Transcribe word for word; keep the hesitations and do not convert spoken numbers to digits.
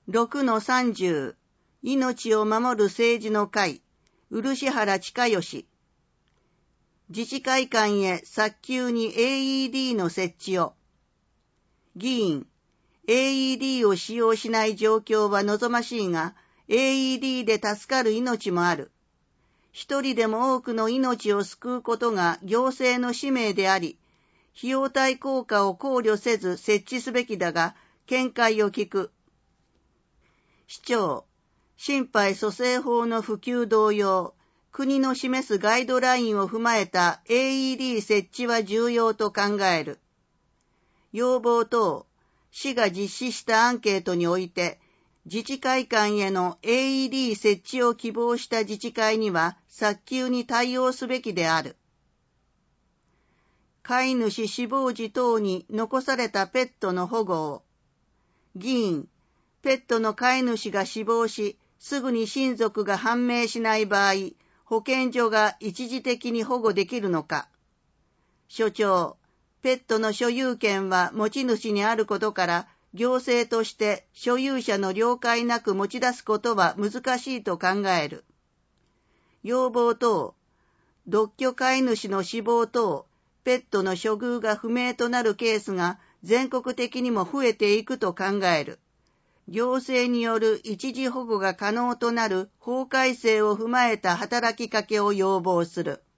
ろくのさんじゅう、命を守る政治の会、漆原親義。自治会館へ早急に エーイーディー の設置を。議員、エーイーディー を使用しない状況は望ましいが、エーイーディー で助かる命もある。一人でも多くの命を救うことが行政の使命であり、費用対効果を考慮せず設置すべきだが、見解を聞く。市長、心肺蘇生法の普及同様、国の示すガイドラインを踏まえた エーイーディー 設置は重要と考える。要望等、市が実施したアンケートにおいて、自治会館への エーイーディー 設置を希望した自治会には早急に対応すべきである。飼い主死亡時等に残されたペットの保護を。議員、ペットの飼い主が死亡し、すぐに親族が判明しない場合、保健所が一時的に保護できるのか。所長、ペットの所有権は持ち主にあることから、行政として所有者の了解なく持ち出すことは難しいと考える。要望等、独居飼い主の死亡等、ペットの処遇が不明となるケースが全国的にも増えていくと考える。行政による一時保護が可能となる法改正を踏まえた働きかけを要望する。